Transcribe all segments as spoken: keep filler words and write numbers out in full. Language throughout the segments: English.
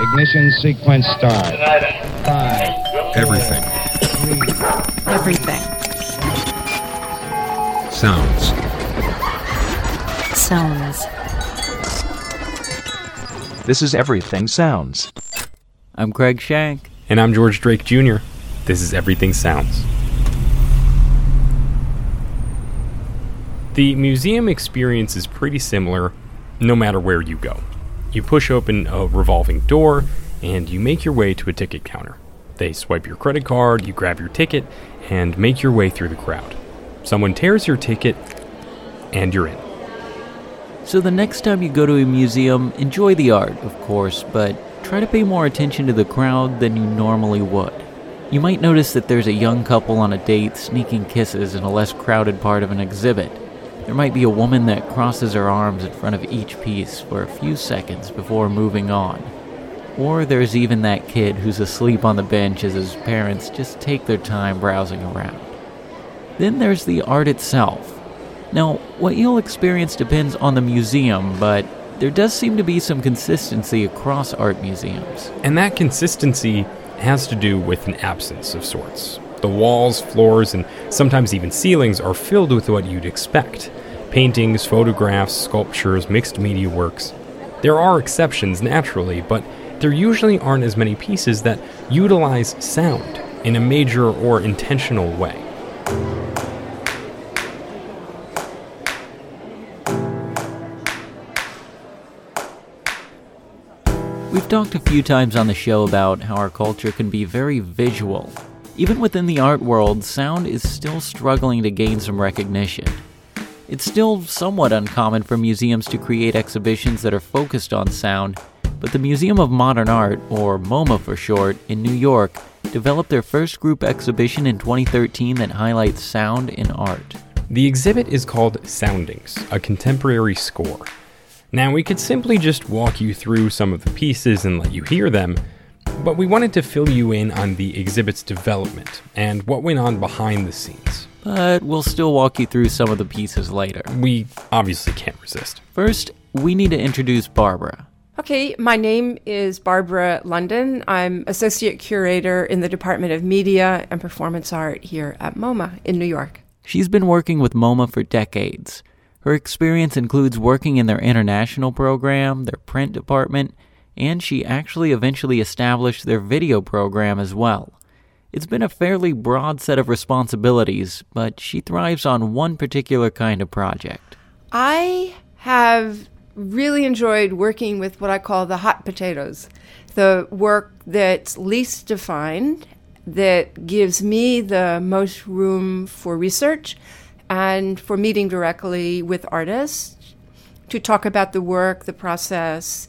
Ignition sequence start. Five. Everything. Three. Everything. Sounds. Sounds. This is Everything Sounds. I'm Craig Shank. And I'm George Drake Junior This is Everything Sounds. The museum experience is pretty similar no matter where you go. You push open a revolving door and you make your way to a ticket counter. They swipe your credit card, you grab your ticket, and make your way through the crowd. Someone tears your ticket, and you're in. So the next time you go to a museum, enjoy the art, of course, but try to pay more attention to the crowd than you normally would. You might notice that there's a young couple on a date sneaking kisses in a less crowded part of an exhibit. There might be a woman that crosses her arms in front of each piece for a few seconds before moving on. Or there's even that kid who's asleep on the bench as his parents just take their time browsing around. Then there's the art itself. Now, what you'll experience depends on the museum, but there does seem to be some consistency across art museums. And that consistency has to do with an absence of sorts. The walls, floors, and sometimes even ceilings are filled with what you'd expect. Paintings, photographs, sculptures, mixed media works. There are exceptions, naturally, but there usually aren't as many pieces that utilize sound in a major or intentional way. We've talked a few times on the show about how our culture can be very visual. Even within the art world, sound is still struggling to gain some recognition. It's still somewhat uncommon for museums to create exhibitions that are focused on sound, but the Museum of Modern Art, or MoMA for short, in New York, developed their first group exhibition in twenty thirteen that highlights sound in art. The exhibit is called Soundings, a contemporary score. Now, we could simply just walk you through some of the pieces and let you hear them, but we wanted to fill you in on the exhibit's development and what went on behind the scenes. But we'll still walk you through some of the pieces later. We obviously can't resist. First, we need to introduce Barbara. Okay, my name is Barbara London. I'm Associate Curator in the Department of Media and Performance Art here at MoMA in New York. She's been working with MoMA for decades. Her experience includes working in their international program, their print department, and she actually eventually established their video program as well. It's been a fairly broad set of responsibilities, but she thrives on one particular kind of project. I have really enjoyed working with what I call the hot potatoes, the work that's least defined, that gives me the most room for research and for meeting directly with artists to talk about the work, the process,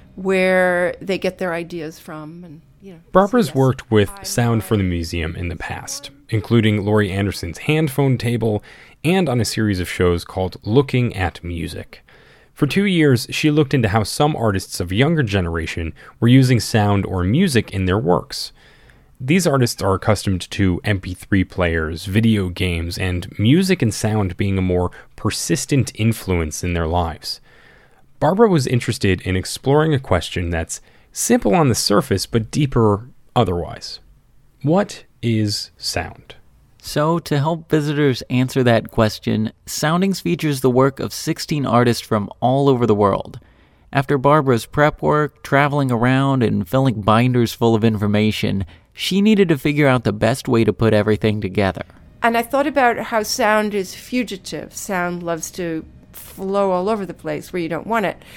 where they get their ideas from. And you know, Barbara's so yes, worked with I, sound for the museum in the past, including Laurie Anderson's Hand Phone Table and on a series of shows called Looking at Music. For two years, she looked into how some artists of a younger generation were using sound or music in their works. These artists are accustomed to M P three players, video games, and music and sound being a more persistent influence in their lives. Barbara was interested in exploring a question that's simple on the surface but deeper otherwise. What is sound? So, to help visitors answer that question, Soundings features the work of sixteen artists from all over the world. After Barbara's prep work, traveling around, and filling binders full of information, she needed to figure out the best way to put everything together. And I thought about how sound is fugitive. Sound loves to flow all over the place where you don't want it.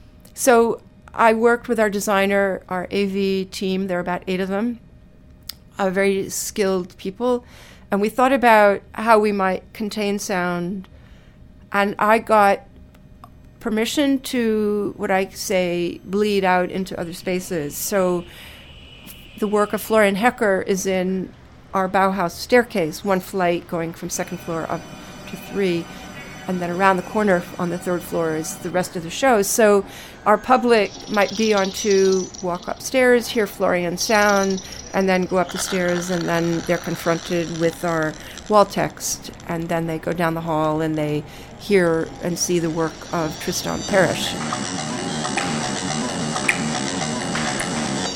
So I worked with our designer, our A V team, there are about eight of them, are very skilled people, and we thought about how we might contain sound, and I got permission to, what I say, bleed out into other spaces. So the work of Florian Hecker is in our Bauhaus staircase, one flight going from second floor up to three, and then around the corner on the third floor is the rest of the show. So our public might be on to walk upstairs, hear Florian sound, and then go up the stairs, and then they're confronted with our wall text, and then they go down the hall and they hear and see the work of Tristan Parrish.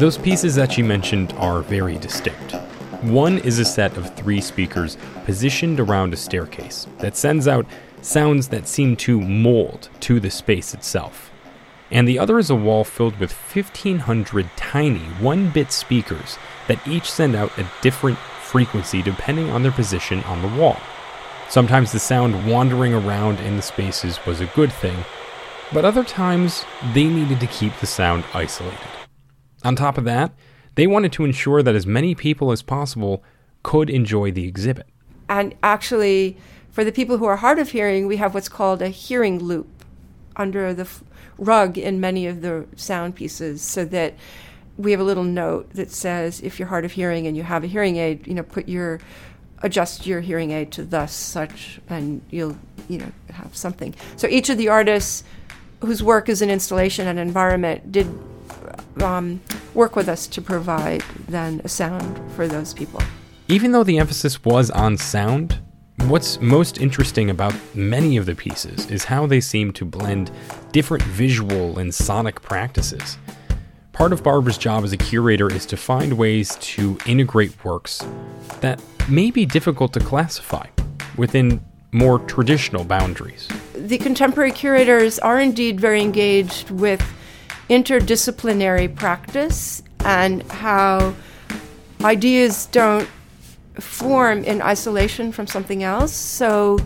Those pieces that she mentioned are very distinct. One is a set of three speakers positioned around a staircase that sends out sounds that seem to mold to the space itself. And the other is a wall filled with fifteen hundred tiny one-bit speakers that each send out a different frequency depending on their position on the wall. Sometimes the sound wandering around in the spaces was a good thing, but other times they needed to keep the sound isolated. On top of that, they wanted to ensure that as many people as possible could enjoy the exhibit. And actually, for the people who are hard of hearing, we have what's called a hearing loop under the f- rug in many of the sound pieces, so that we have a little note that says, if you're hard of hearing and you have a hearing aid, you know, put your, adjust your hearing aid to thus, such, and you'll, you know, have something. So each of the artists whose work is an installation and environment did um, work with us to provide then a sound for those people. Even though the emphasis was on sound, what's most interesting about many of the pieces is how they seem to blend different visual and sonic practices. Part of Barbara's job as a curator is to find ways to integrate works that may be difficult to classify within more traditional boundaries. The contemporary curators are indeed very engaged with interdisciplinary practice and how ideas don't form in isolation from something else. So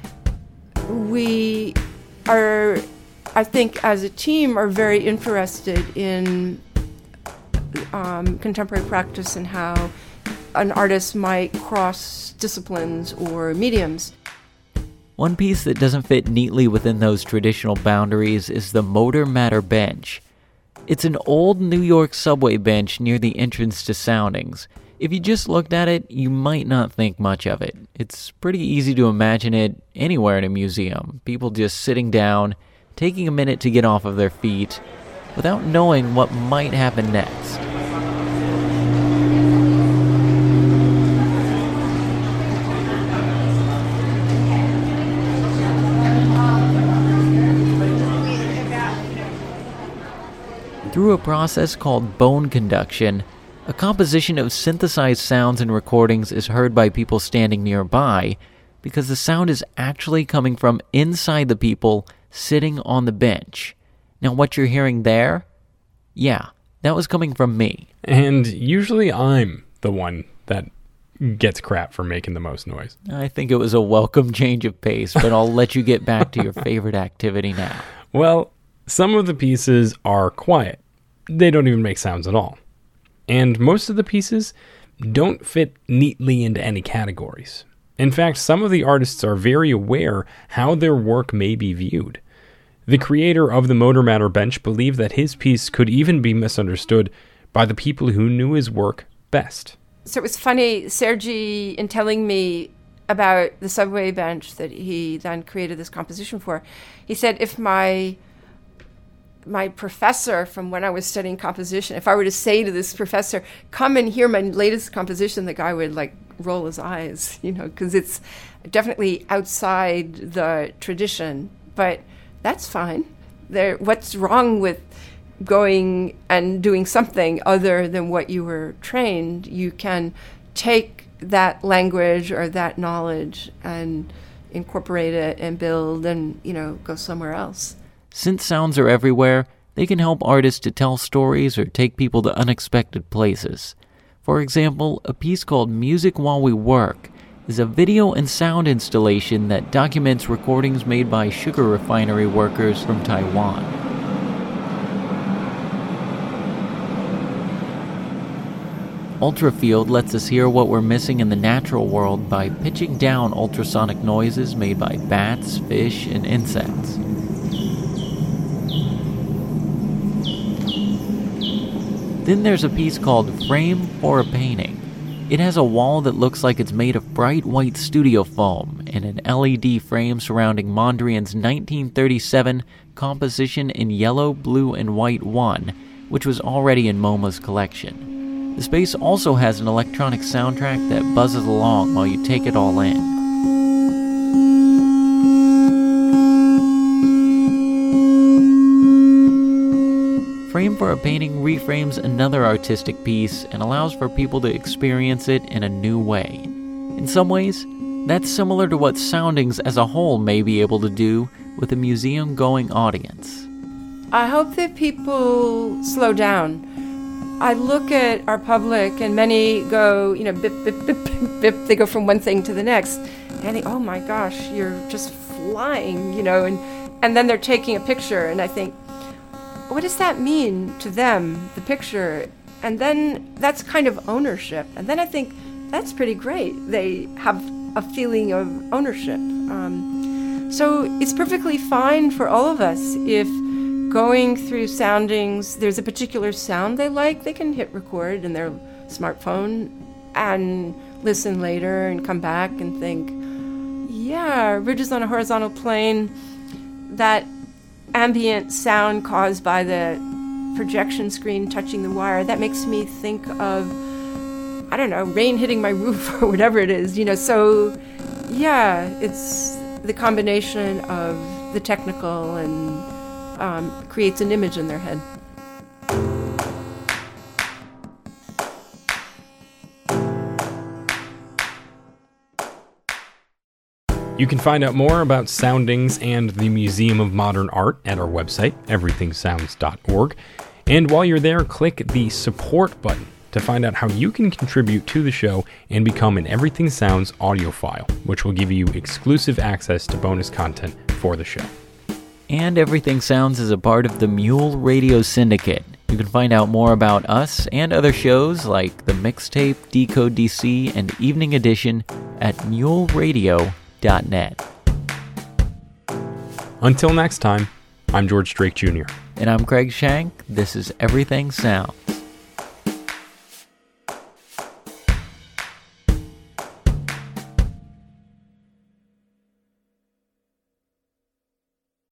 we are, I think, as a team, are very interested in um, contemporary practice and how an artist might cross disciplines or mediums. One piece that doesn't fit neatly within those traditional boundaries is the Motor Matter bench. It's an old New York subway bench near the entrance to Soundings. If you just looked at it, you might not think much of it. It's pretty easy to imagine it anywhere in a museum. People just sitting down, taking a minute to get off of their feet, without knowing what might happen next. Through a process called bone conduction, a composition of synthesized sounds and recordings is heard by people standing nearby because the sound is actually coming from inside the people sitting on the bench. Now, what you're hearing there? Yeah, that was coming from me. And usually I'm the one that gets crap for making the most noise. I think it was a welcome change of pace, but I'll let you get back to your favorite activity now. Well, some of the pieces are quiet. They don't even make sounds at all. And most of the pieces don't fit neatly into any categories. In fact, some of the artists are very aware how their work may be viewed. The creator of the Motor Matter bench believed that his piece could even be misunderstood by the people who knew his work best. So it was funny, Sergi, in telling me about the subway bench that he then created this composition for, he said, if my my professor from when I was studying composition, if I were to say to this professor, come and hear my latest composition, the guy would like roll his eyes, you know, because it's definitely outside the tradition. But that's fine. There, what's wrong with going and doing something other than what you were trained? You can take that language or that knowledge and incorporate it and build and, you know, go somewhere else. Since sounds are everywhere, they can help artists to tell stories or take people to unexpected places. For example, a piece called Music While We Work is a video and sound installation that documents recordings made by sugar refinery workers from Taiwan. Ultrafield lets us hear what we're missing in the natural world by pitching down ultrasonic noises made by bats, fish, and insects. Then there's a piece called Frame for a Painting. It has a wall that looks like it's made of bright white studio foam and an L E D frame surrounding Mondrian's nineteen thirty-seven composition in yellow, blue, and white one, which was already in MoMA's collection. The space also has an electronic soundtrack that buzzes along while you take it all in. Frame for a Painting reframes another artistic piece and allows for people to experience it in a new way. In some ways, that's similar to what Soundings as a whole may be able to do with a museum-going audience. I hope that people slow down. I look at our public, and many go, you know, bip, bip, bip, bip, bip. They go from one thing to the next. And they, oh my gosh, you're just flying, you know, and, and then they're taking a picture, and I think, what does that mean to them, the picture? And then that's kind of ownership. And then I think, that's pretty great. They have a feeling of ownership. Um, so it's perfectly fine for all of us if going through Soundings, there's a particular sound they like, they can hit record in their smartphone and listen later and come back and think, yeah, ridges on a horizontal plane, that ambient sound caused by the projection screen touching the wire, that makes me think of, I don't know, rain hitting my roof or whatever it is, you know. So yeah, it's the combination of the technical and um, creates an image in their head. You can find out more about Soundings and the Museum of Modern Art at our website, everything sounds dot org. And while you're there, click the support button to find out how you can contribute to the show and become an Everything Sounds audiophile, which will give you exclusive access to bonus content for the show. And Everything Sounds is a part of the Mule Radio Syndicate. You can find out more about us and other shows like The Mixtape, Decode D C, and Evening Edition at mule radio dot net. Until next time, I'm George Drake Junior And I'm Craig Shank. This is Everything Sounds.